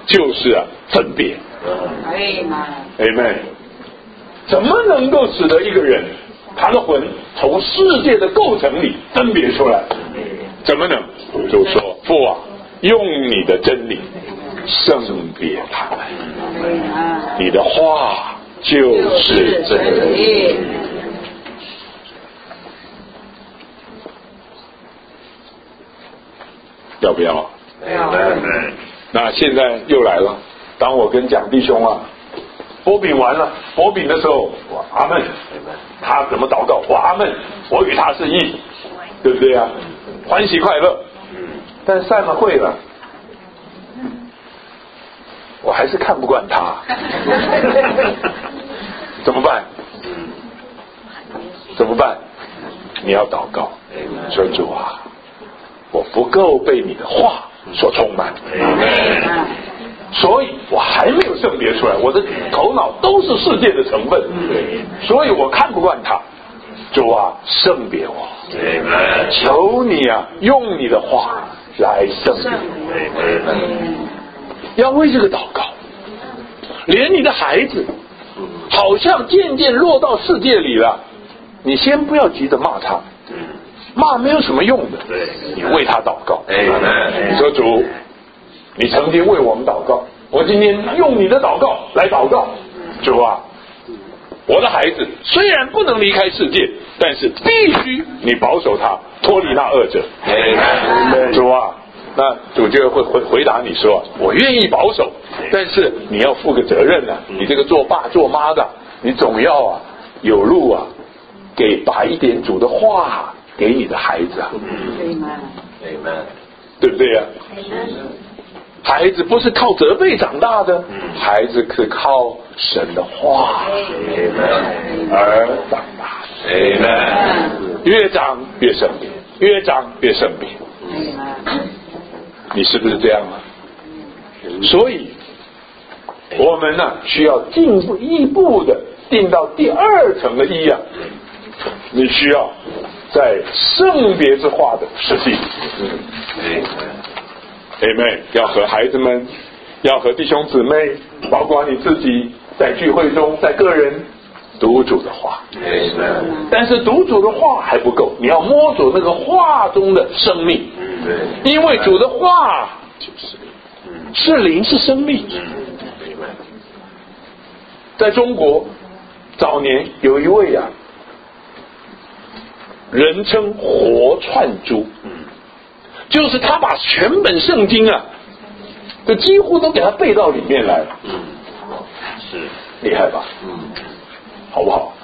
就是分别。Amen。怎么能够使得一个人他的魂从世界的构成里分别出来？怎么能？就说父啊，用你的真理圣别他们，你的话就是真理。要不要？那现在又来了，当我跟蒋弟兄波饼完了，波饼的时候，我阿们，他怎么祷告？我阿们，我与他是一，对不对啊？欢喜快乐。但散了会了，我还是看不惯他，怎么办？怎么办？你要祷告，说主啊，我不够被你的话所充满，所以我还没有圣别出来，我的头脑都是世界的成分，所以我看不惯他。主啊，圣别我，求你用你的话来圣别。要为这个祷告，连你的孩子好像渐渐落到世界里了，你先不要急着骂他，骂没有什么用的，你为他祷告。你说主，你曾经为我们祷告，我今天用你的祷告来祷告。主啊，我的孩子虽然不能离开世界，但是必须你保守他脱离那恶者。主啊，那主就会回答你说，我愿意保守，但是你要负个责任你这个做爸做妈的，你总要有路把一点主的话给你的孩子对不对呀？孩子不是靠责备长大的，孩子是靠神的话而长大。越长越圣别，越长越圣别。你是不是这样所以我们需要进一步的进到第二层的一你需要在圣别之话的实际。Amen。 要和孩子们，要和弟兄姊妹，包括你自己，在聚会中，在个人读主的话。但是读主的话还不够，你要摸索那个话中的生命。因为主的话是灵，是生命。在中国早年有一位人称活串珠，就是他把全本圣经就几乎都给他背到里面来了。是厉害吧？好不好？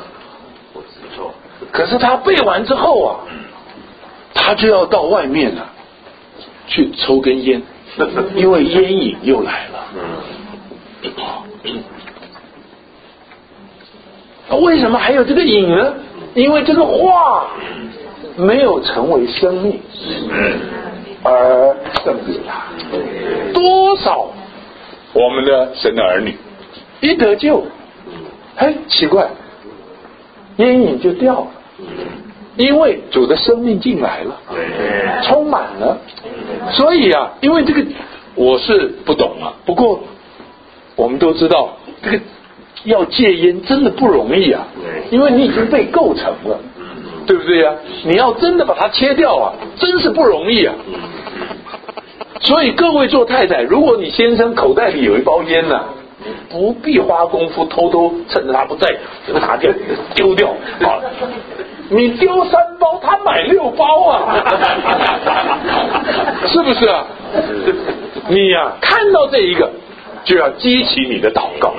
可是他背完之后他就要到外面去抽根烟，因为烟瘾又来了。为什么还有这个瘾呢？因为这个话没有成为生命而圣别他。多少我们的神的儿女一得救，奇怪，烟瘾就掉了，因为主的生命进来了，充满了。所以因为这个我是不懂不过我们都知道这个要戒烟真的不容易因为你已经被构成了，对不对你要真的把它切掉真是不容易所以各位做太太，如果你先生口袋里有一包烟不必花功夫偷偷趁着他不在拿掉丢掉你丢3包，他买6包是不是你看到这一个就要激起你的祷告。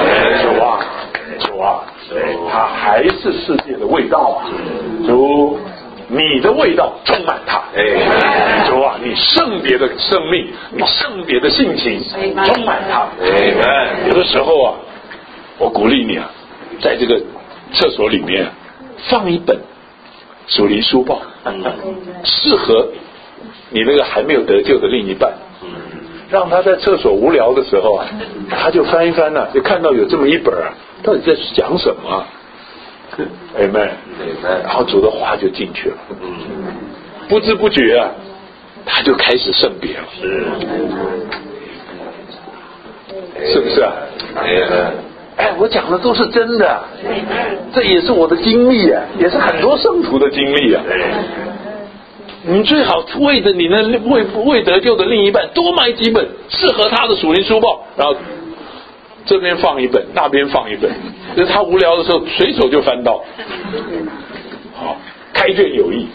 主啊，它还是世界的味道主，你的味道充满它。主啊，你圣别的生命，你圣别的性情充满它。有的时候我鼓励你在这个厕所里面放一本属灵书报，适合你那个还没有得救的另一半，让他在厕所无聊的时候他就翻一翻就看到有这么一本到底在讲什么Amen。 然后主的话就进去了，不知不觉他就开始圣别了。 是啊？我讲的都是真的，这也是我的经历啊，也是很多圣徒的经历啊。你最好为着你的未得救的另一半多买几本适合他的属灵书报，然后这边放一本，那边放一本，就是他无聊的时候随手就翻到。好，开卷有益。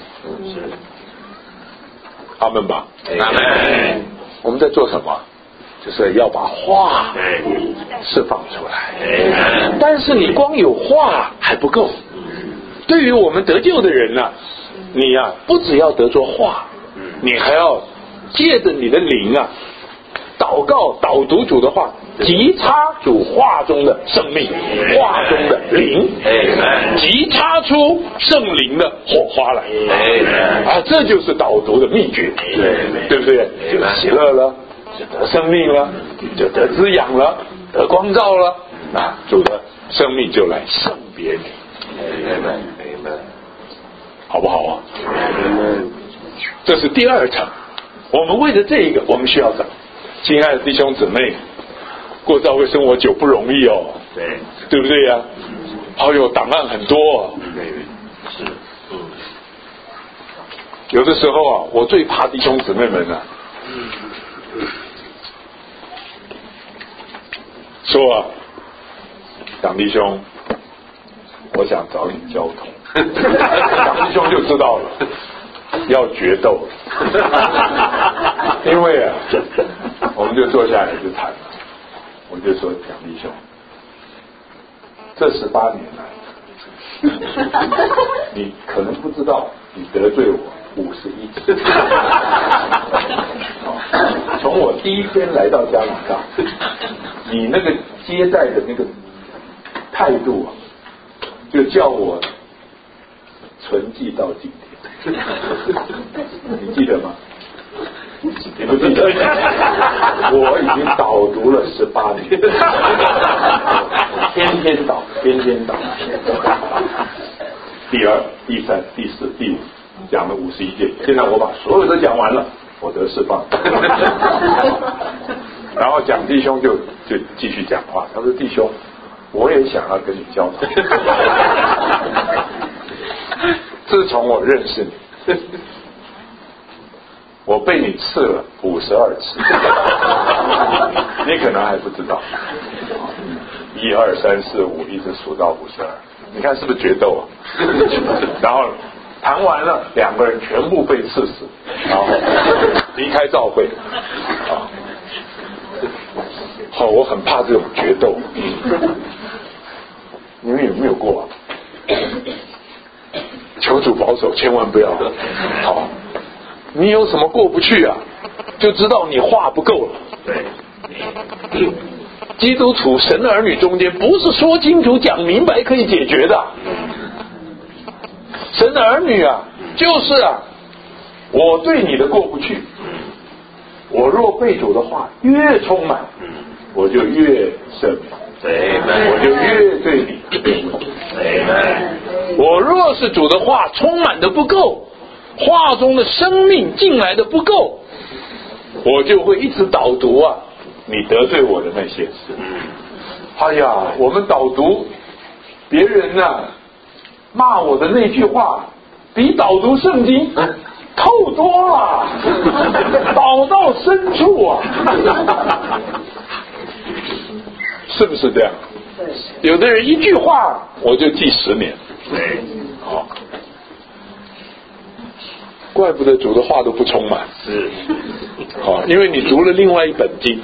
阿们吧。阿们。我们在做什么？就是要把话释放出来。但是你光有话还不够。对于我们得救的人啊，你啊不只要得着话，你还要借着你的灵啊祷告导读主的话，急插主话中的生命，话中的灵，急插出圣灵的火花来啊！这就是导读的秘诀，对不对？就喜乐了，就得生命了，就得滋养了，得光照了啊！主的生命就来圣别你，好不好啊？这是第二层。我们为了这个，我们需要什么？亲爱的弟兄姊妹，过教会生活久不容易哦，对不对呀？好友档案很多哦，是，有的时候啊，我最怕弟兄姊妹们啊，说啊，蒋弟兄，我想找你交通，蒋弟兄就知道了，要决斗，因为啊，我们就坐下来就谈，我就说蒋弟兄，这18年来，你可能不知道，你得罪我51次，从我第一天来到加拿大，你那个接待的那个态度啊，就叫我存记到今天，你记得吗？你不记得？我已经导读了18年，天天导。第二、第三、第四、第五讲了51件，现在我把所有都讲完了，我得释放。然后蒋弟兄就继续讲话，他说：“弟兄，我也想要跟你交通。自从我认识你。”我被你刺了52次，你可能还不知道，1、2、3、4、5一直数到52，你看是不是决斗啊？然后谈完了，2个人全部被刺死，然后离开教会。好，我很怕这种决斗，你们有没有过啊？求主保守，千万不要。好。你有什么过不去啊？就知道你话不够了。对，基督徒神的儿女中间，不是说清楚讲明白可以解决的。神的儿女啊，就是啊，我对你的过不去，我若被主的话越充满，我就越赦免，我就越对你。我若是主的话充满的不够，话中的生命进来的不够，我就会一直导读啊你得罪我的那些事。哎呀，我们导读别人啊骂我的那句话比导读圣经透多了，导到深处啊，是不是这样？有的人一句话我就记10年。好，怪不得主的话都不充满，是，好，因为你读了另外一本经，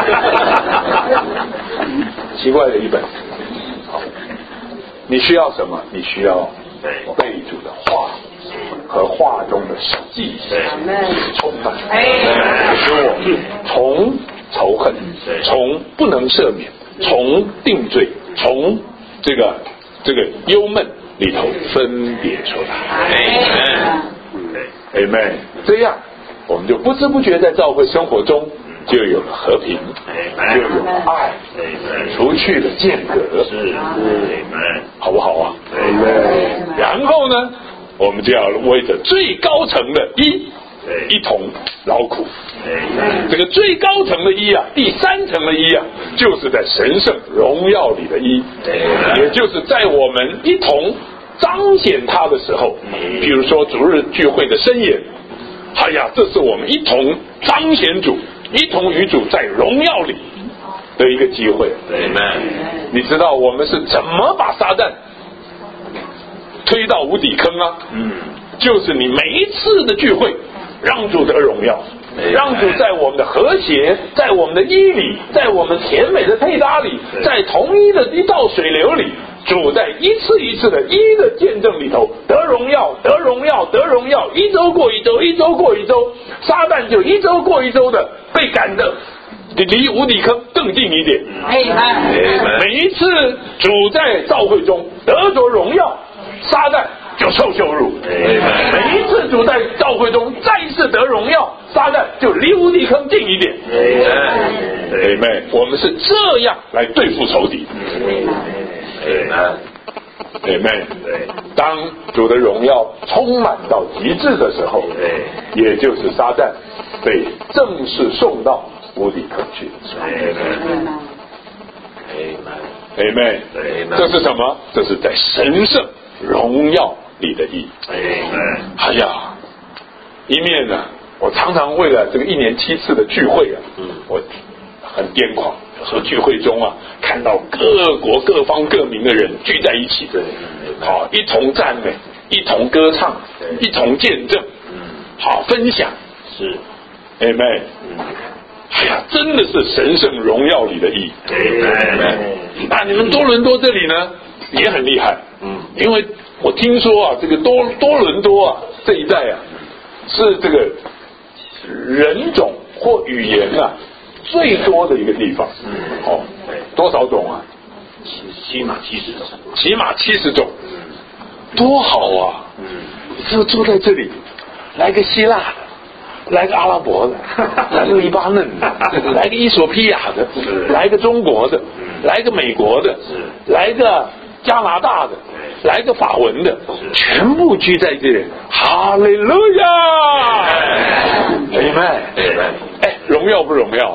奇怪的一本。好，你需要什么？你需要背主的话和话中的实际充满，使我从仇恨，从不能赦免，从定罪，从这个忧闷里头分别出来。Amen， 这样我们就不知不觉在教会生活中就有了和平，就有了爱，除去了间隔，好不好啊？然后呢，我们就要为着最高层的一同劳苦。这个最高层的一啊，第3层的一啊，就是在神圣荣耀里的一，也就是在我们一同彰显他的时候，比如说主日聚会的申言，哎呀，这是我们一同彰显主，一同与主在荣耀里的一个机会。你知道我们是怎么把撒旦推到无底坑啊？就是你每一次的聚会让主得荣耀，让主在我们的和谐，在我们的衣里，在我们甜美的配搭里，在同一的一道水流里，主在一次一次的一的见证里头得荣耀，得荣耀，得荣耀，一周过一周，一周过一周，撒旦就一周过一周的被赶的离无底坑更近一点。每一次主在召会中得着荣耀，撒旦就受羞辱。每一次主在召会中再一次得荣耀，撒旦就离无底坑近一点。我们是这样来对付仇敌。当主的荣耀充满到极致的时候，也就是撒旦被正式送到无底坑去。这是什么？这是在神圣荣耀里的意义。哎呀，一面呢，我常常为了这个1年7次的聚会啊，我很癫狂。有时候聚会中啊，看到各国各方各民的人聚在一起，好，一同赞美，一同歌唱，一同见证，好分享，是，Amen。哎呀，真的是神圣荣耀里的意义。那你们多伦多这里呢，也很厉害，因为我听说啊，这个多伦多啊这一带啊，是这个人种或语言啊最多的一个地方。多少种啊？起码70种，多好啊！就住在这里，来个希腊的，来个阿拉伯的，来个黎巴嫩的，来个伊索比亚的，来个中国的，来个美国的，来个加拿大的，来个法文的，全部聚在这里。哈利路亚！荣耀不荣耀？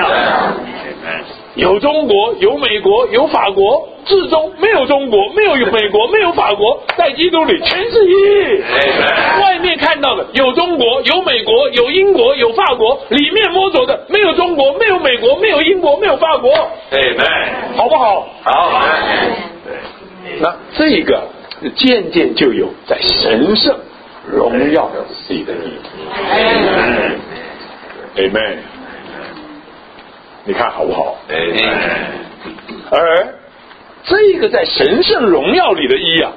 有中国，有美国，有法国，至终没有中国，没有美国，没有法国，在基督里全是一。外面看到的有中国，有美国，有英国，有法国，里面摸着的没有中国，没有美国，没有英国，没有法国。好不好？好。那这个渐渐就有在神圣荣耀里的意义。Amen。你看好不好？而这个在神圣荣耀里的一啊，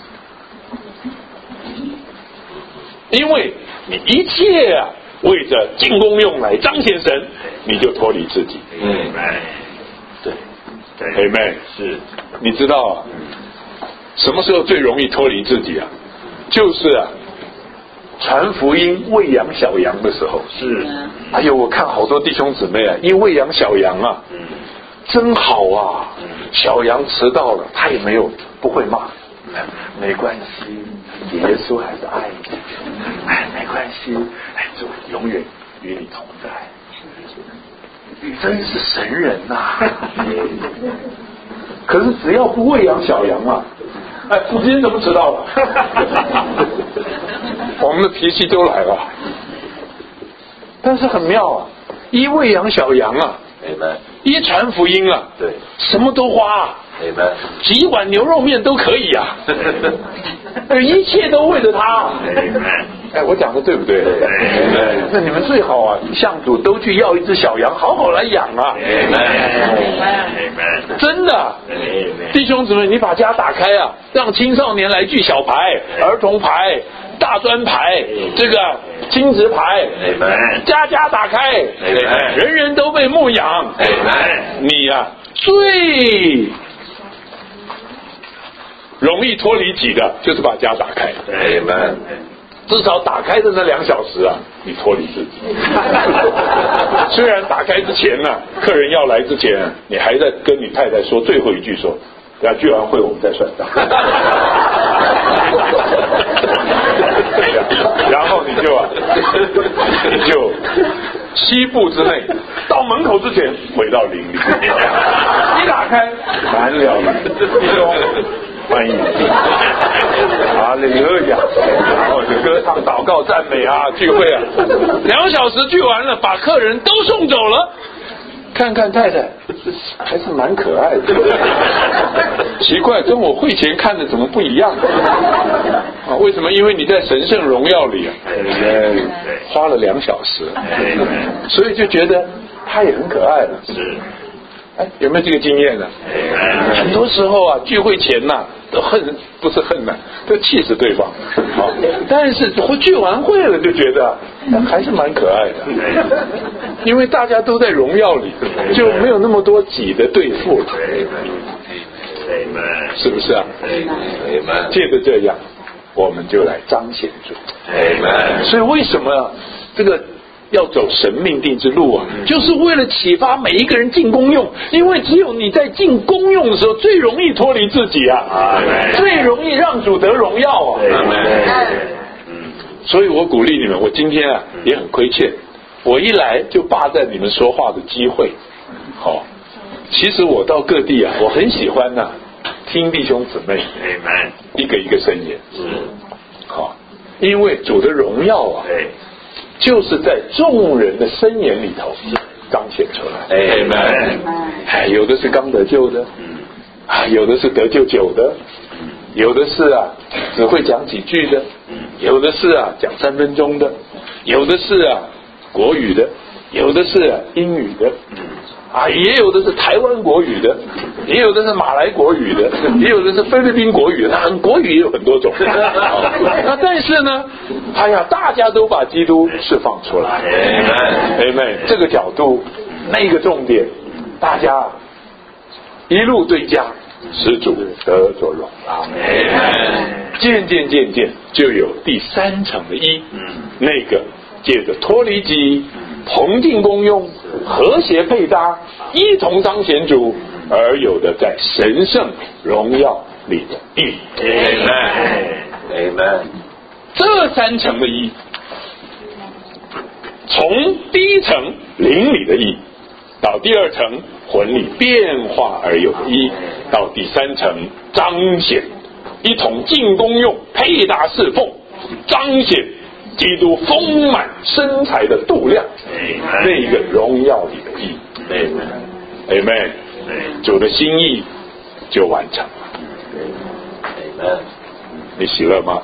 因为你一切啊为着进功用来彰显神，你就脱离自己。对，Amen。是，你知道啊，什么时候最容易脱离自己啊？就是啊，传福音喂养小羊的时候。是。哎呦，我看好多弟兄姊妹啊，一喂养小羊啊，真好啊！小羊迟到了，他也不会骂，没关系，耶稣还是爱你，没关系，主永远与你同在。你真是神人呐！可是只要不喂养小羊啊，你今天怎么迟到了？我们的脾气都来了。但是很妙啊，一喂养小羊啊，一传福音啊，对，什么都花啊，几碗牛肉面都可以啊，一切都为了他。我讲的对不对？那你们最好啊，向主都去要一只小羊，好好来养啊。真的，弟兄姊妹，你把家打开啊，让青少年来聚小牌、儿童牌、大专牌，这个亲子牌，家家打开，人人都被牧养。你啊，最容易脱离己的就是把家打开。至少打开的那2小时啊，你脱离自己。虽然打开之前呢，客人要来之前，你还在跟你太太说最后一句说，等下聚完会我们再算账。对呀， 然后你就7步之内到门口之前回到灵里，一打开满了弟兄欢迎哈利路亚，然后就歌唱祷告赞美啊，聚会啊，2小时聚完了，把客人都送走了。看看太太还是蛮可爱的，奇怪，跟我会前看的怎么不一样啊？为什么？因为你在神圣荣耀里花了2小时，所以就觉得他也很可爱了。有没有这个经验呢？很多时候啊，聚会前呐，都不是恨呐，都气死对方。但是聚完会了，就觉得还是蛮可爱的，因为大家都在荣耀里，就没有那么多己的对付了，是不是啊？借着这样，我们就来彰显主。所以为什么这个要走神命定之路啊，就是为了启发每一个人进功用，因为只有你在进功用的时候，最容易脱离自己啊，最容易让主得荣耀啊。所以我鼓励你们，我今天啊也很亏欠，我一来就霸占你们说话的机会。其实我到各地啊，我很喜欢啊听弟兄姊妹一个一个申言，因为主的荣耀啊，就是在众人的申言里头彰显出来。有的是刚得救的，有的是得救久的，有的是啊只会讲几句的，有的是啊讲3分钟的，有的是啊国语的，有的是啊英语的，也有的是台湾国语的，也有的是马来国语的，也有的是菲律宾国语的，国语也有很多种。那但是呢，大家都把基督释放出来。这个角度，那个重点，大家一路对家，使主得着荣耀。渐渐就有第3层的一，那个借着脱离己，同进功用，和谐配搭，一同彰显主而有的在神圣荣耀里的义。这3层的义，从第1层灵里的义，到第2层魂里变化而有的义，到第3层彰显，一同进功用，配搭侍奉，彰显基督丰满身材的度量，那一个荣耀里的义。Amen。主的心意就完成了。你喜乐吗？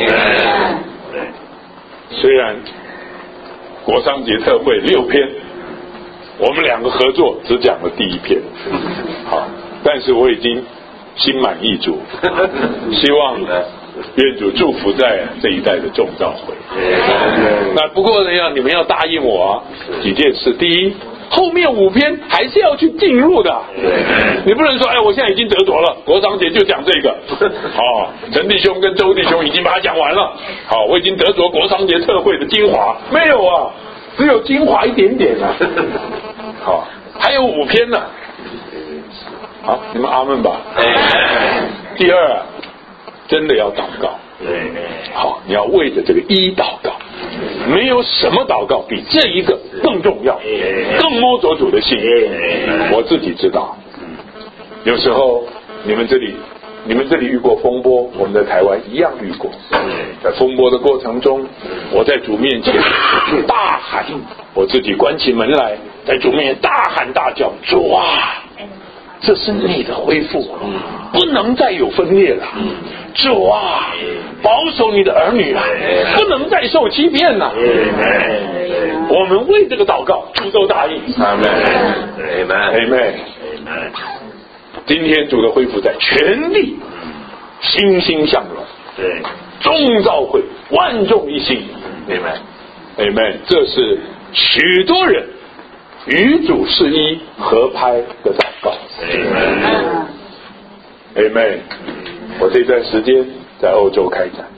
虽然国商节特会6篇，我们2个合作只讲了第1篇，但是我已经心满意足，希望愿主祝福在这一代的众召会。那不过呢，你们要答应我几件事。第一，后面5篇还是要去进入的，你不能说我现在已经得着了，国商节就讲这个。陈弟兄跟周弟兄已经把它讲完了，我已经得着国商节特会的精华，没有啊，只有精华一点点啊。还有5篇呢。你们阿们吧。第2，真的要祷告。你要为着这个一祷告，没有什么祷告比这一个更重要，更摸着主的心。我自己知道，有时候你们这里遇过风波，我们在台湾一样遇过。在风波的过程中，我在主面前大喊，我自己关起门来，在主面前大喊大叫，主啊，这是你的恢复，不能再有分裂了。主啊，保守你的儿女啊，不能再受欺骗了。我们为这个祷告，主都答应。阿们。今天主的恢复在全地欣欣向荣，众召会万众一心。Amen。这是许多人与主是一合拍的祷告。Amen。我这段时间在欧洲开展，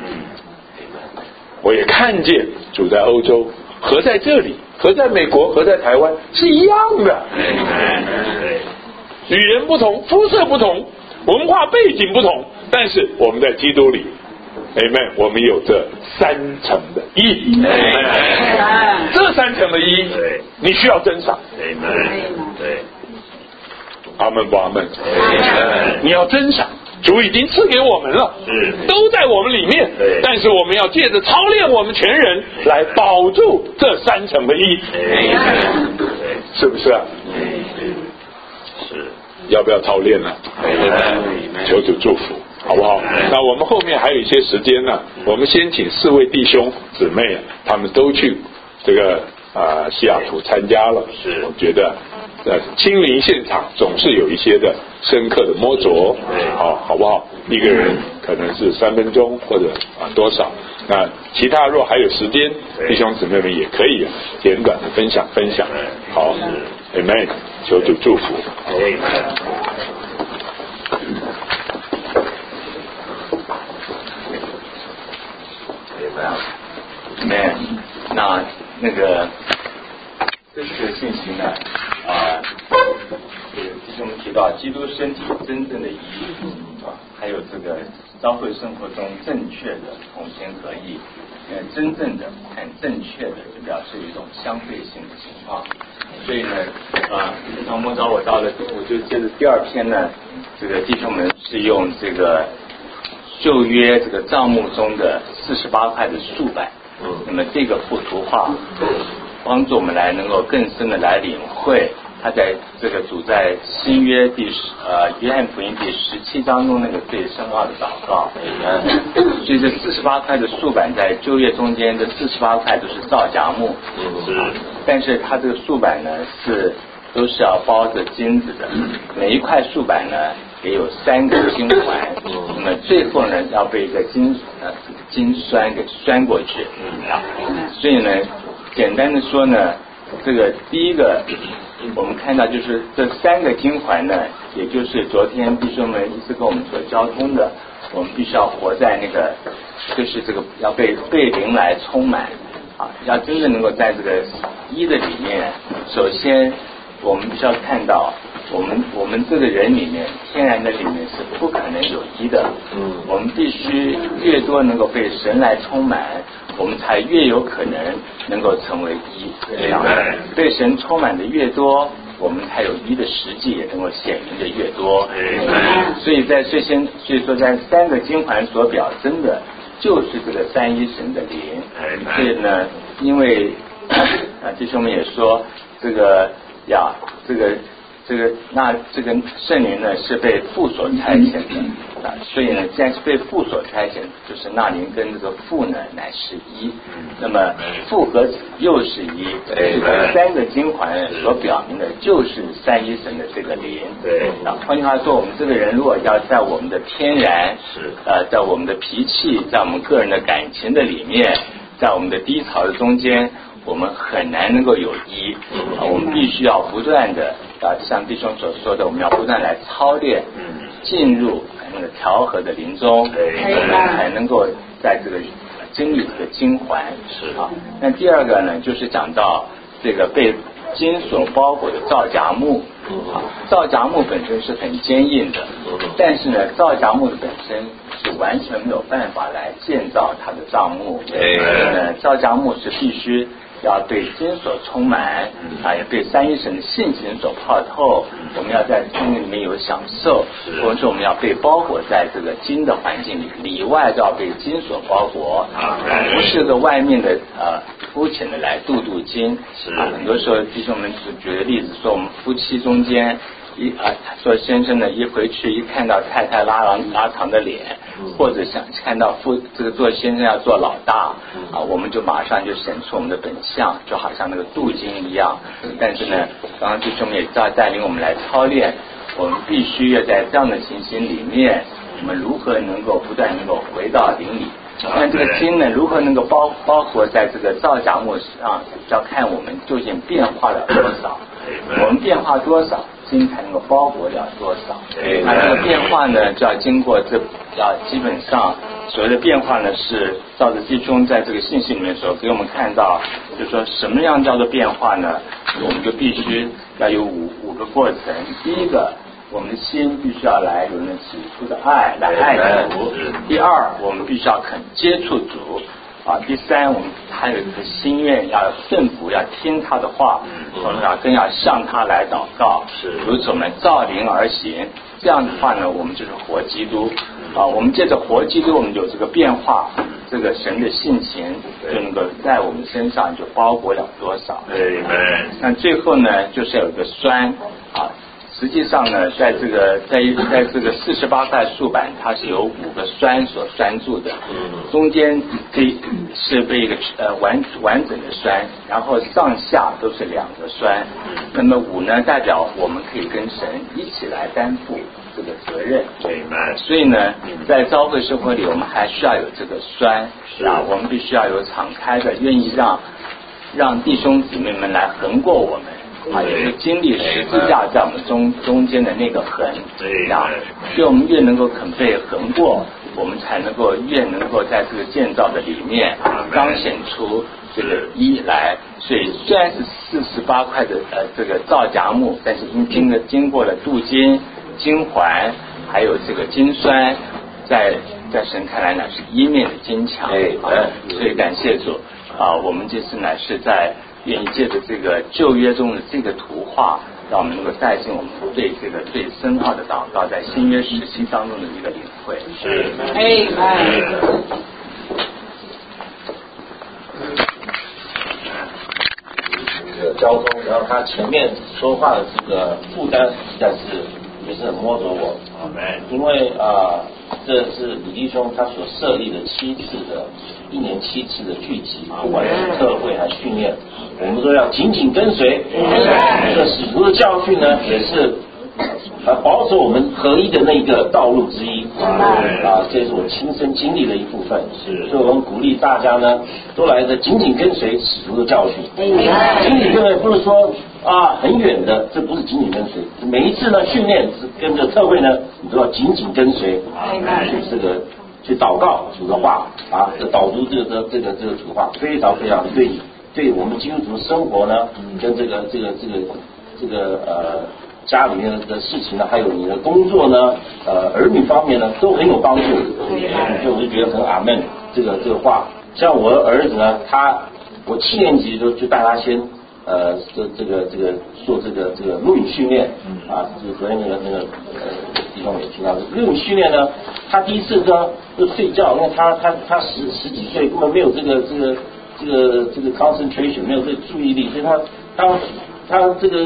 我也看见主在欧洲和在这里，和在美国，和在台湾是一样的。语言不同，肤色不同，文化背景不同，但是我们在基督里 Amen， 我们有这3层的义。这3层的义，你需要珍赏。对，阿门不阿门？你要珍赏，主已经赐给我们了，都在我们里面。但是我们要借着操练我们全人来保住这3层的义，是不是啊？是，要不要操练呢？求主祝福。好不好？那我们后面还有一些时间呢，我们先请4位弟兄姊妹，他们都去这个西雅图参加了。我觉得亲临现场总是有一些的深刻的摸着，好不好？一个人可能是3分钟或者多少。那其他若还有时间，弟兄姊妹们也可以简短的分享。好 ，Amen， 求主祝福。 那个这次的信息呢，就是我们提到基督身体真正的意义还有这个教会生活中正确的同心合意，真正的很正确的就表示一种相对性的情况。所以呢，从摸着我到了，我就接着第2篇呢，这个弟兄们是用这个旧约这个账目中的48块的竖版。那么这个幅图画帮助我们来能够更深的来领会他在这个主在新约约翰福音第17章中那个最深奥的祷告。所以这48块的竖板在旧约中间，这48块都是皂荚木，但是它这个竖板呢都是要包着金子的，每一块竖板呢也有3个金环，那么最后呢要被一个金栓给栓过去。所以呢，简单的说呢，这个第一个我们看到就是这3个金环呢，也就是昨天弟兄们一直跟我们所交通的，我们必须要活在那个，就是这个要被灵来充满要真正能够在这个一的里面，首先我们必须要看到我们这个人里面天然的里面是不可能有一的，我们必须越多能够被神来充满，我们才越有可能能够成为一，这样被神充满的越多，我们才有一的实际也能够显明的越多。所以说在3个金环所表征的就是这个3一神的灵。所以呢，因为弟兄们也说这个圣灵呢是被父所差遣的所以呢，既然是被父所差遣，就是那灵跟这个父呢乃是一，那么父和子又是一，这个3个金环所表明的就是3一神的这个灵。换句话说，我们这个人如果要在我们的天然在我们的脾气，在我们个人的感情的里面，在我们的低潮的中间，我们很难能够有一我们必须要不断的像弟兄所说的，我们要不断来操练，进入那个调和的灵中，我们才能够在这个经历这个金环。那第2个呢，就是讲到这个被金所包裹的皂荚木。皂荚木本身是很坚硬的，但是呢，皂荚木的本身是完全没有办法来建造它的帐幕。皂荚木是必须要被金所充满也被3一神的性情所泡透，我们要在生命里面有享受，或者说我们要被包裹在这个金的环境里外就要被金所包裹不是个外面的肤浅的来镀金很多时候弟兄们举个例子说，我们夫妻中间说先生呢一回去一看到太太拉长的脸，或者想看到这个做先生要做老大我们就马上就显出我们的本相，就好像那个镀金一样。但是呢，刚刚弟兄们也带领我们来操练，我们必须要在这样的情形里面，我们如何能够不断能够回到灵里。那这个金呢，如何能够包裹在这个皂荚木上，要看我们究竟变化了多少。我们变化多少，金才能够包裹了多少。那这个变化呢，就要经过基本上所谓的变化呢，是照着弟兄在这个信息里面所给我们看到，就是说什么样叫做变化呢？我们就必须要有五个过程。第一个我们的心必须要来有那起初的爱来爱主。第二，我们必须要肯接触主啊。第三，我们还有一个心愿要顺服，要听他的话，我们更要向他来祷告，如此我们照灵而行。这样的话呢，我们就是活基督啊。我们借着活基督，我们有这个变化，这个神的性情就能够在我们身上就包裹了多少。那最后呢，就是有一个酸啊。实际上呢，在这个48块竖板，它是由5个栓所栓住的，中间是被一个完整的栓，然后上下都是2个栓。那么5呢，代表我们可以跟神一起来担负这个责任。所以呢，在教会生活里，我们还需要有这个栓啊，我们必须要有敞开的，愿意让弟兄姊妹们来横过我们。啊，也是经历十字架在我们中间的那个横，啊，所以我们越能够肯被横过，我们才能够越能够在这个建造的里面彰显出这个一来。所以虽然是48块的这个皂荚木，但是经过了镀金、金环，还有这个金栓，在神看来呢是一面的金墙啊。所以感谢主啊，我们这次呢是在。愿意借着这个旧约中的这个图画，让我们能够带进我们对这个最深奥的祷告，在新约时期当中的一个领会。 这个交通，然后他前面说话的这个负担实在是也是很摸着我。因为这是李弟兄他所设立的1年7次的聚集，不管是特会还是训练，我们都要紧紧跟随。这使徒的教训呢，也是保守我们合一的那一个道路之一。这是我亲身经历的一部分。所以我们鼓励大家呢，都来的紧紧跟随使徒的教训。紧紧跟随不是说很远的，这不是紧紧跟随。每一次呢训练跟着特会呢，你都要紧紧跟随，去祷告主的话导读这个主话，非常非常对我们基督徒生活呢，跟这个家里面的事情呢，还有你的工作呢，儿女方面呢，都很有帮助。所以我就觉得很阿们这个话。像我的儿子呢，我7年级就带他先做这个录影训练就是昨天那个地方也听到录影训练呢，他第一次呢就睡觉，因为他十几岁，根本没有这个 concentration， 没有这个注意力，所以他这个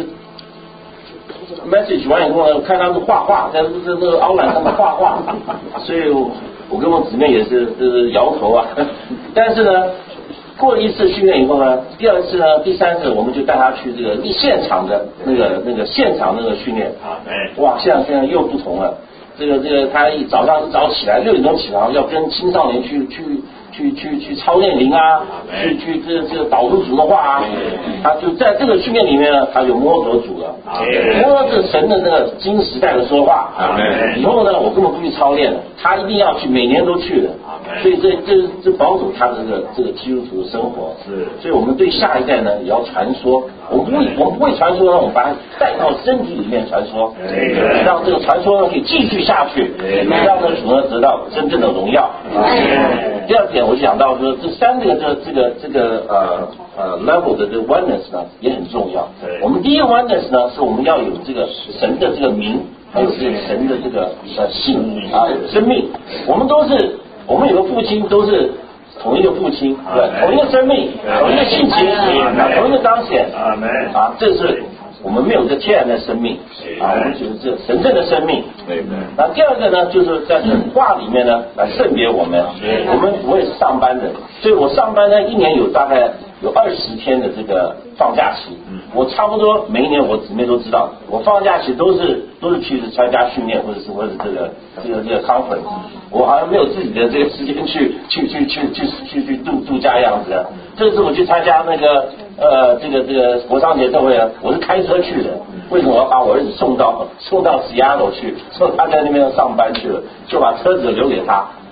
message 完以后呢，看他是画画，在那个凹栏上面画画，所以我跟我姊妹也是摇头但是呢，过了1次训练以后呢，第2次呢，第3次我们就带他去这个现场的那个现场那个训练。哇，现在又不同了。这个他早上一早起来6点钟起床，要跟青少年去操练灵去这个导读主的话他就在这个训练里面呢，他就摸着主了，摸着神的那个金时代的说话。以后呢，我根本不去操练了，他一定要去，每年都去的。所以这保守他的这个基督徒的生活。所以我们对下一代呢也要传说。我们不会传说呢，我们把它带到身体里面传说，让这个传说呢可以继续下去，让这个主呢得到真正的荣耀。第2点，我想到说这3个这个level 的这个 oneness 呢也很重要。我们第一个 oneness 呢，是我们要有这个神的这个名，还有这个神的这个性生命。我们有个父亲，都是同一个父亲，同一个生命，同一个性情，同一个彰显这是我们没有这天然的生命我们只是这神圣的生命。那第2个呢，就是在神话里面呢来圣别我们。我也是上班的，所以我上班呢1年有大概有20天的这个放假期。我差不多每一年，我姊妹都知道，我放假期都是去参加训练，或者这个 conference。我好像没有自己的这个时间去度假样子的。这次我去参加那个这个国商节特会呢，我是开车去的。为什么我要把我儿子送到 Seattle 去？他在那边上班去了，就把车子留给他。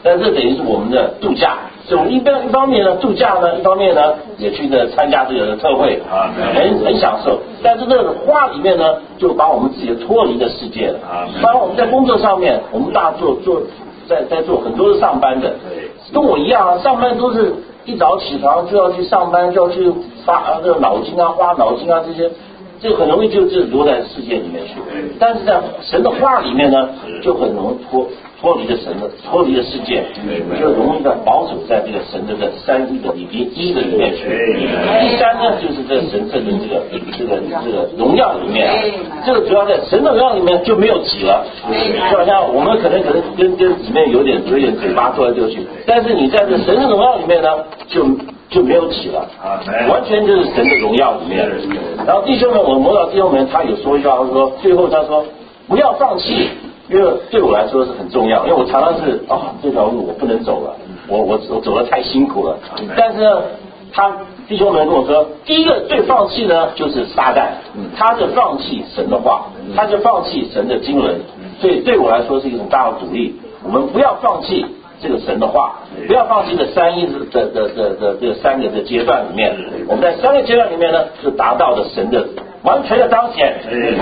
但这等于是我们的度假。所以我们一方面呢度假呢，一方面呢也去参加这个特会啊，很享受。但是这个花里面呢，就把我们自己脱离的世界了啊。当然我们在工作上面，我们大家在做很多是上班的，跟我一样啊，上班都是一早起床就要去上班，就要去发这个脑筋啊、花脑筋啊这些。这个很容易就留在世界里面去，但是在神的话里面呢，就很容易脱离了脱离了世界，就容易的保守在这个神的三一的里面去。第三呢，就是这神圣的这个荣耀里面啊，这个主要在神的荣耀里面就没有己了，就好像我们可能跟姊妹有点嘴巴斗来斗去，但是你在这神的荣耀里面呢，就没有己了，完全就是神的荣耀里面。然后弟兄们，我摸到弟兄们，他有说一句话，他说最后他说不要放弃，因为对我来说是很重要，因为我常常是这条路我不能走了，我走得太辛苦了。但是呢，弟兄们跟我说，第一个最放弃呢就是撒旦，他就放弃神的话，他就放弃神的经纶，所以对我来说是一个很大的鼓励。我们不要放弃这个神的话，不要放弃这三一的这三个的阶段里面，我们在三个阶段里面呢，是达到了神的完全的彰显。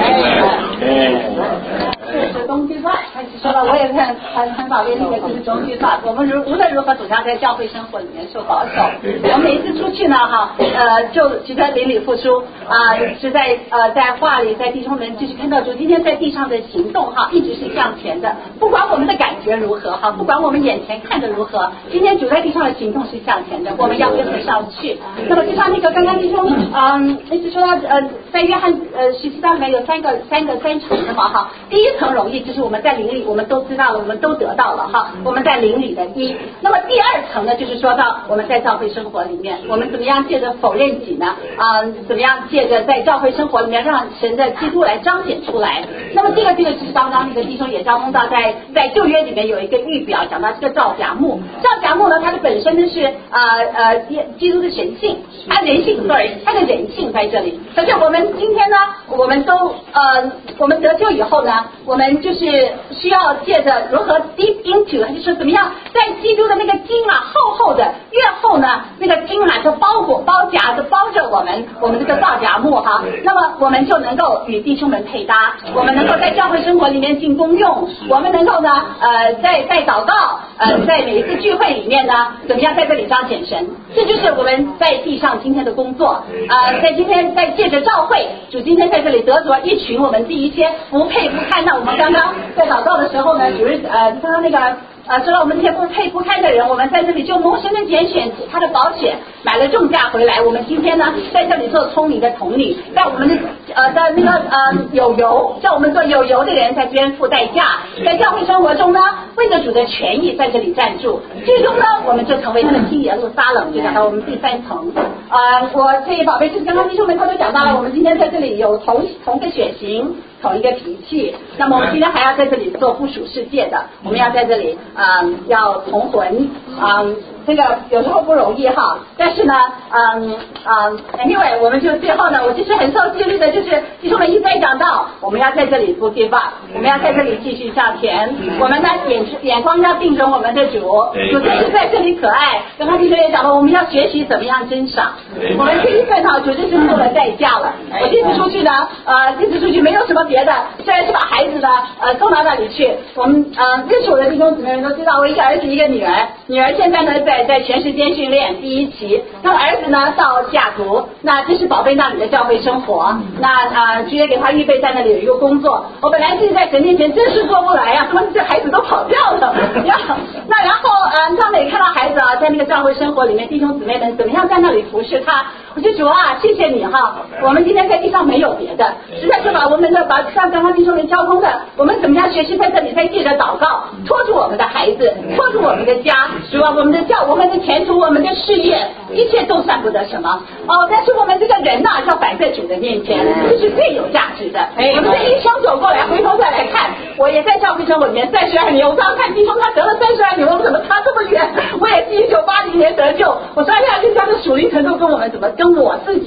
是东区段，说了我也很宝贝那个就是东区段。我们无论如何总要在教会生活里面受保守。我们每一次出去呢，就值得邻里付出是在话里，在弟兄们就是看到主今天在地上的行动一直是向前的，不管我们的感觉如何不管我们眼前看的如何，今天主在地上的行动是向前的，我们要跟得上去。那么就像那个刚刚弟兄一直说到在约翰14章里面有三层的嘛第一层容易就是我们在灵里我们都知道了，我们都得到了我们在灵里的一。那么第二层呢，就是说到我们在教会生活里面，我们怎么样借着否认己呢怎么样借着在教会生活里面让神的基督来彰显出来。那么这个就是刚刚那个弟兄也交通到在旧约里面有一个预表讲到这个皂荚木呢，它的本身呢是基督的神性，它的人性在这里。可是我们今天呢，我们得救以后呢，我们就是需要借着如何 deep into， 就是怎么样在基督的那个筋厚的越厚呢，那个筋就包夹着包着我们这个皂荚木那么我们就能够与弟兄们配搭，我们能够在教会生活里面进功用，我们能够呢在祷告在每一次聚会里面呢，怎么样在这里彰显神。这就是我们在地上今天的工作在今天在借着教会，主今天在这里得着一群我们第一些不配不堪的。我们刚刚在祷告的时候呢，主任刚刚那个说到我们这些不配不堪的人，我们在这里就蒙神的拣选，他的保险买了重价回来。我们今天呢在这里做聪明的统领，在我们的那个有油，叫我们做有油的人在这边付代价，在教会生活中呢，为着主的权益在这里站住，最终呢我们就成为他的新耶路撒冷，就讲到我们第三层。我这一宝贝就是刚刚弟兄们他都讲到了，我们今天在这里有同个血型，同一个脾气，那么我们今天还要在这里做不属世界的，我们要在这里要同魂这个有时候不容易但是呢anyway 我们就最后呢，我其实很受激励的，就是弟兄们一再讲到我们要在这里不 give up， 我们要在这里继续向前，我们呢眼光要定准我们的主真是在这里可爱。刚刚弟兄也讲了，我们要学习怎么样珍赏我们这一份主真是付了代价了。我这次出去呢这次出去没有什么别的，虽然是把孩子呢送到那里去，我们认识我的弟兄姊妹们都知道，我一个儿子一个女儿现在呢在全时间训练第一期，那么儿子呢到西雅图，那这是宝贝那里的教会生活，那直接给他预备在那里有一个工作。我本来是在神面前真是做不来他们这孩子都跑掉了那然后他们也看到孩子在那个教会生活里面，弟兄姊妹们怎么样在那里服侍他，我就主谢谢你我们今天在地上没有别的，实在是把我们的像刚刚弟兄们交通的，我们怎么样学习在这里，在借着祷告拖住我们的孩子，拖住我们的家，主我们的我们的前途，我们的事业，一切都算不得什么但是我们这个人要摆在主的面前，这是最有价值的。我们这一生走过来，回头再来看，我也在教会生活里面32年，我刚刚看弟兄他得了32年，我们怎么差这么远？我也是1980年得救，我说人家的属灵程度跟我们怎么跟我自己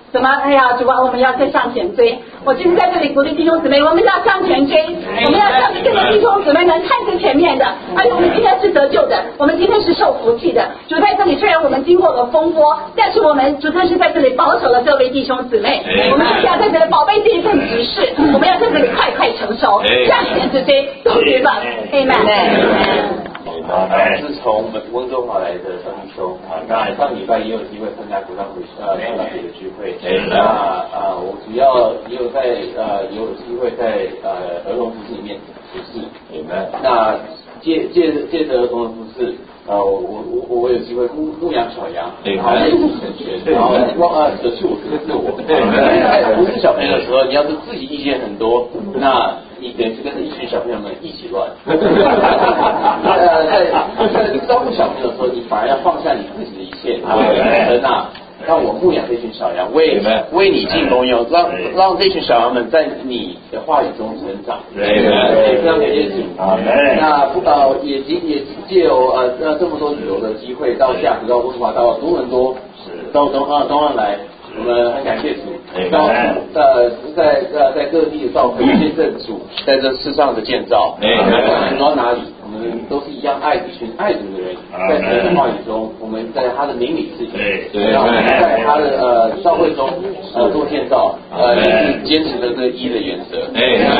怎么？哎呀，主啊，我们要再向前追。我今天在这里鼓励弟兄姊妹，我们要向前追，我们要向这个弟兄姊妹们看着前面的。而且我们今天是得救的，我们今天是受福气的。主在这里，虽然我们经过了风波，但是我们主他是在这里保守了各位弟兄姊妹。我们就是要在这里宝贝这一份指示，我们要在这里快快成熟，向前直追，都绝望。Amen。 是从温哥华来的张弟兄那上礼拜也有机会参加古道会圣诞节的聚会。我主要也有在有机会在儿童服饰里面服侍。那借着儿童的服饰，我有机会牧养小羊，然后成全，然后得去我这个自我。在服侍小朋友的时候，你要是自己意见很多，那你等于是跟着一群小朋友们一起乱。在照顾小朋友的时候，你反而要放下你自己的一切，让我牧养这群小羊，为你尽功用，让这群小羊们在你的话语中成长。非常感谢主。那也借由这么多旅游的机会，到西雅图、到温哥华、到多伦多、到东岸来。我们很感谢主，在各地的造会见证主在这世上的建造。走到哪里，我们都是一样爱一群爱主的人，在神的话语中，我们在他的名里是然后在他的教会中做建造，也是坚持的这一的原则。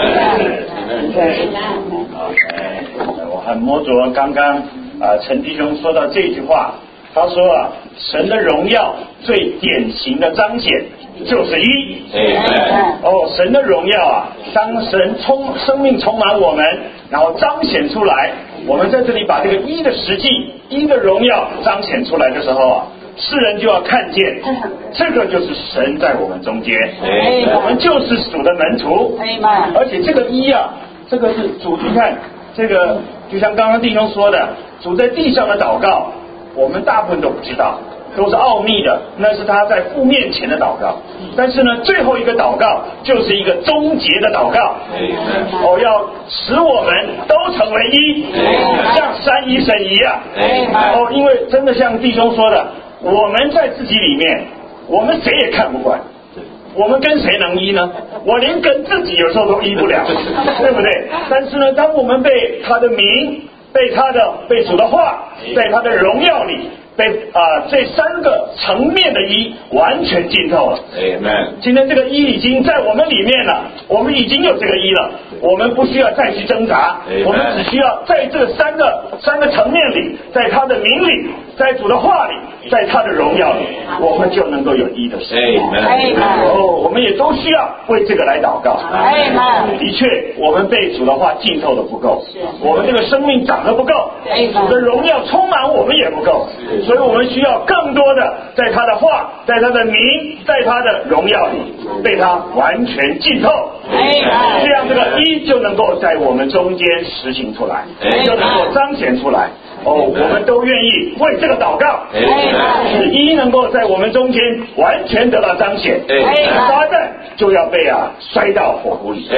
我很摸着刚刚陈弟兄说到这句话。他说神的荣耀最典型的彰显就是一。神的荣耀当神生命充满我们，然后彰显出来，我们在这里把这个一的实际、一的荣耀彰显出来的时候世人就要看见，这个就是神在我们中间，我们就是主的门徒。而且这个一这个是主，你看这个就像刚刚弟兄说的，主在地上的祷告。我们大部分都不知道，都是奥秘的，那是他在父面前的祷告。但是呢，最后一个祷告就是一个终结的祷告。要使我们都成为一，像三一神一样。因为真的像弟兄说的，我们在自己里面，我们谁也看不惯。我们跟谁能一呢？我连跟自己有时候都一不了，对不对？但是呢，当我们被他的名。被主的话，在他的荣耀里，被这三个层面的一完全浸透了。今天这个一已经在我们里面了，我们已经有这个一了，我们不需要再去挣扎，我们只需要在这三个层面里，在他的名里，在主的话里，在他的荣耀里，我们就能够有一的生活。我们也都需要为这个来祷告。的确，我们被主的话浸透的不够，我们这个生命长得不够，主的荣耀充满我们也不够，所以我们需要更多的在他的话，在他的名，在他的荣耀里被他完全浸透，这样这个一就能够在我们中间实行出来，就能够彰显出来。我们都愿意为这个祷告，使一能够在我们中间完全得到彰显，撒旦就要被摔到火湖里。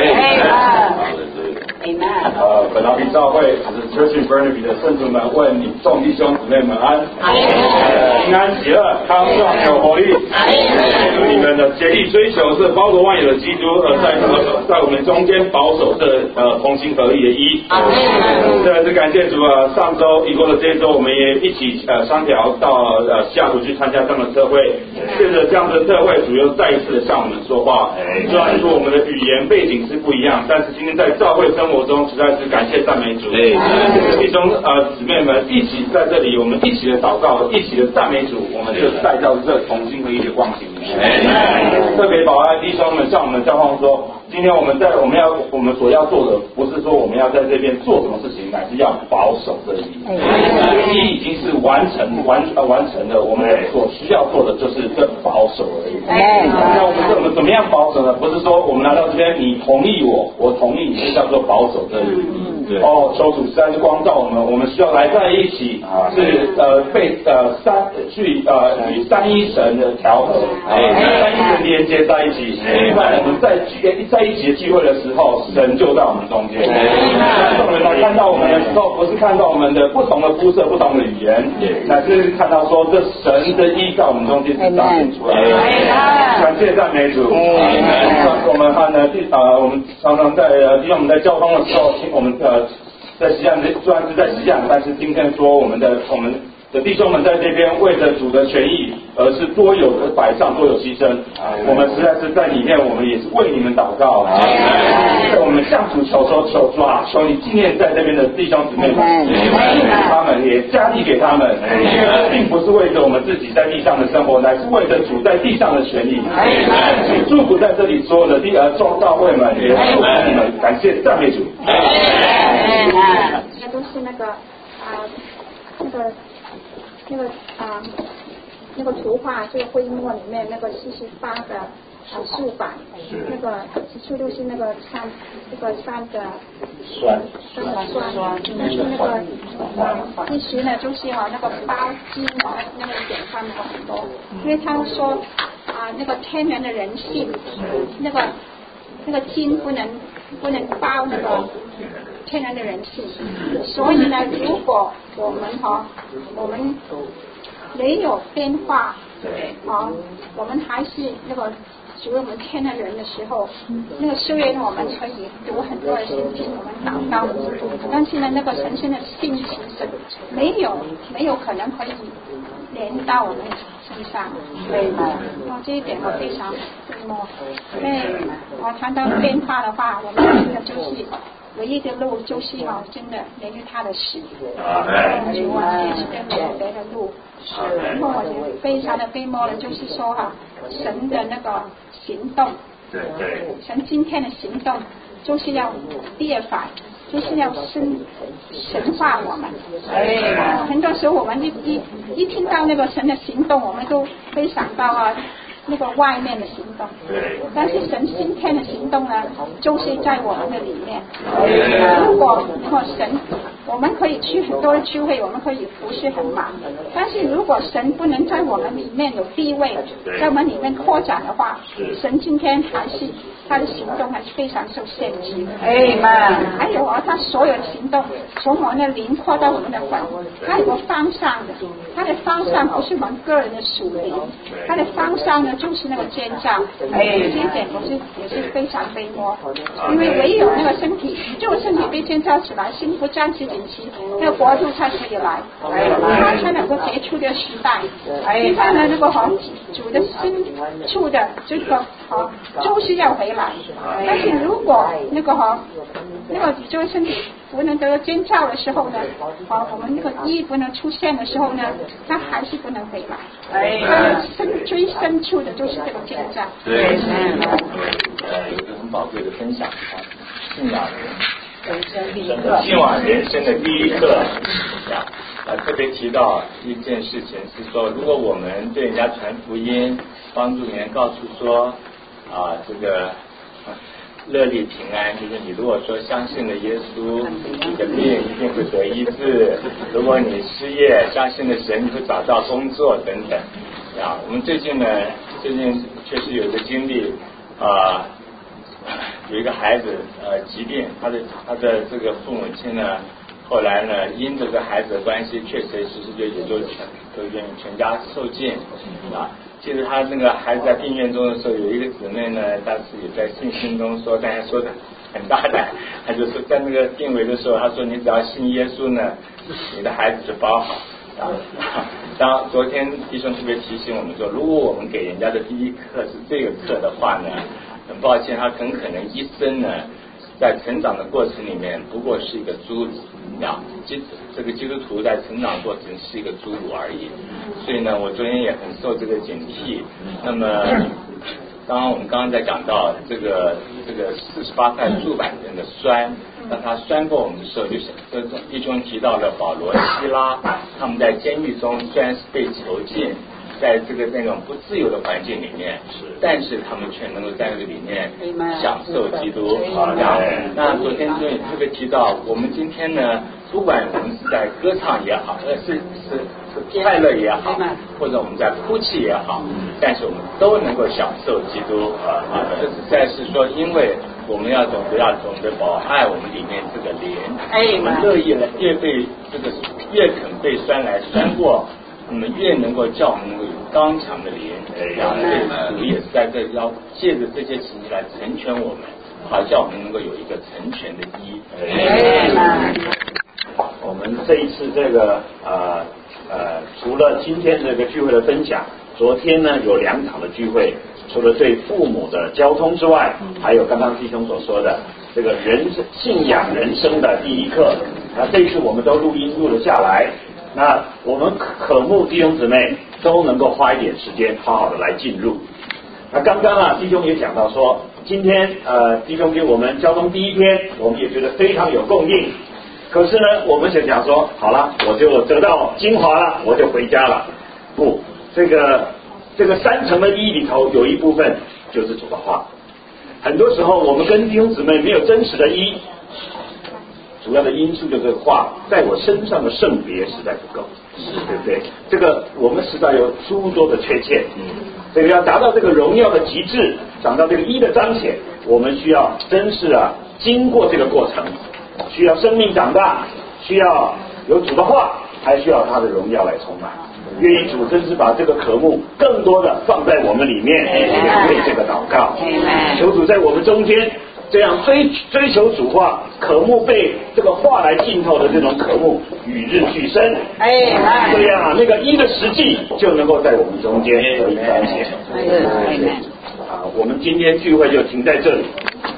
本劳比教会Church in Burnaby 的圣徒们问你众弟兄姊妹们安，平安喜乐，康壮有活力。你们的竭力追求是包罗万有的基督，在我们中间保守这同心合意的一。真的是感谢主上周已过的这一周，我们也一起商调到西雅图去参加这样的特会。借着这样的特会，主又再一次的向我们说话。虽然说我们的语言背景是不一样，但是今天在教会生活中实在是感谢赞美主。弟兄姊妹们一起在这里，我们一起的祷告，一起的赞美主，我们就带到这同心合一的光景里面。特别保安弟兄们向我们交换说，今天我们所要做的，不是说我们要在这边做什么事情，乃是要保守这一。一已经是完成的，我们所需要做的就是这保守而已。那我们怎么样保守呢？不是说我们来到这边，你同意我同意你，就叫做保守这一。 求主实在是光照我们，我们需要来在一起，是被与三一神的调和，三一神连接在一起。另外，我们在一起的聚会的时候，神就在我们中间。众人来看到我们的时候，不是看到我们的不同的肤色、不同的语言，乃是看到说这神的意在我们中间是彰显出来的。感谢赞美主。我们我们常常在弟兄们在交通的时候，听我们在实际上虽然是在实际上，但是今天说我们的弟兄们在这边为着主的权益，而是多有的摆上，多有牺牲。我们实在是在里面，我们也是为你们祷告。我们向主求你纪念在这边的弟兄姊妹们，他们也加力给他们，并不是为着我们自己在地上的生活，乃是为着主在地上的权益。主祝福在这里所有的教会们，也祝福你们，感谢赞美主。 这都是那个图画，就是灰墨里面那个48的竖板，那个指数就是那个酸的酸，但是那个其实呢就是那个包金那个一点看不很多，因为他说那个天然的人性，那个金不能包那个天然的人性，所以呢，如果我们没有变化，我们还是那个属于我们天然人的时候，那个虽然我们可以读很多的圣经，我们祷告，但是呢，那个神圣的性情是没有可能可以连到我们身上，这一点我非常羡慕。因为我谈到变化的话，我们真的就是唯一的路就是真的连于他的死，主完全是跟没有别的路。然后我非常的悲悯的就是说神的那个行动，神今天的行动就是要变法，就是要神化我们。很多时候我们一听到那个神的行动，我们都会想到那个外面的行动，但是神今天的行动呢，就是在我们的里面。如果神，我们可以去很多的聚会，我们可以服侍很忙，但是如果神不能在我们里面有地位，在我们里面扩展的话，神今天还是他的行动还是非常受限制。还有他所有的行动，从我们的灵扩到我们的魂，他有个方向的，他的方向不是我们个人的属灵，他的方向呢就是那个建造。这一点我也是非常悲哀，因为唯有那个身体，就身体被建造起来，心不沾其整齐，那个国度才可以来，他才能够结出这个时代。现在呢，那个主的深处的这个就是要回来，但是如果那个宇宙身体不能得到建造的时候呢，我们那个意不能出现的时候呢，它还是不能回来。它最深处的就是这个建造。 有一个很宝贵的分享信仰今晚人生的第一课特别提到一件事情是说，如果我们对人家传福音，帮助人告诉说这个乐利平安，就是你如果说相信了耶稣，你的病一定会得医治；如果你失业，相信了神，你会找到工作等等。我们最近确实有一个经历，有一个孩子疾病，他的这个父母亲呢，后来呢，因这个孩子的关系，确实就也就愿意全家受尽其实他那个孩子在病院中的时候，有一个姊妹呢，当时也在信心中说，大家说的很大胆，他就说在那个病危的时候，他说你只要信耶稣呢，你的孩子就包好当昨天弟兄特别提醒我们说，如果我们给人家的第一课是这个课的话呢，很抱歉，他很可能一生呢，在成长的过程里面不过是一个侏儒这个基督徒在成长过程是一个侏儒而已。所以呢，我昨天也很受这个警惕。那么我们刚刚在讲到这个48块柱板人的酸，当他酸过我们的时候，就是这种弟兄提到了保罗、希拉，他们在监狱中虽然是被囚禁， 在这个那种不自由的环境里面，但是他们却能够在那个里面享受基督啊。那昨天就特别提到，我们今天呢，不管我们是在歌唱也好，是快乐也好，或者我们在哭泣也好，但是我们都能够享受基督啊。这实在是说，因为我们要懂得保爱我们里面这个灵，我们乐意越被这个越肯被酸来酸过，我们越能够叫我们能够有刚强的灵。主也是在这要借着这些情形来成全我们，好叫我们能够有一个成全的义。 我们这一次这个除了今天这个聚会的分享，昨天呢有2场的聚会，除了对父母的交通之外，还有刚刚弟兄所说的这个信仰人生的第一课。那这一次我们都录音录了下来，那我们渴慕弟兄姊妹都能够花一点时间好好的来进入。那刚刚弟兄也讲到说，今天弟兄给我们交通第一天，我们也觉得非常有供应。可是呢，我们想讲说，好了，我就得到精华了，我就回家了。不，这个3层的义里头有一部分就是主的话。很多时候我们跟弟兄姊妹没有真实的义，主要的因素就是话在我身上的圣别实在不够，对不对？这个我们实在有诸多的缺陷。这个要达到这个荣耀的极致，达到这个义的彰显，我们需要真是经过这个过程，需要生命长大，需要有主的话，还需要他的荣耀来充满。愿意主真是把这个渴慕更多的放在我们里面，为这个祷告，求主在我们中间这样追求主话，渴慕被这个话来浸透的这种渴慕与日俱增，这样那个义的实际就能够在我们中间得以彰显。我们今天聚会就停在这里。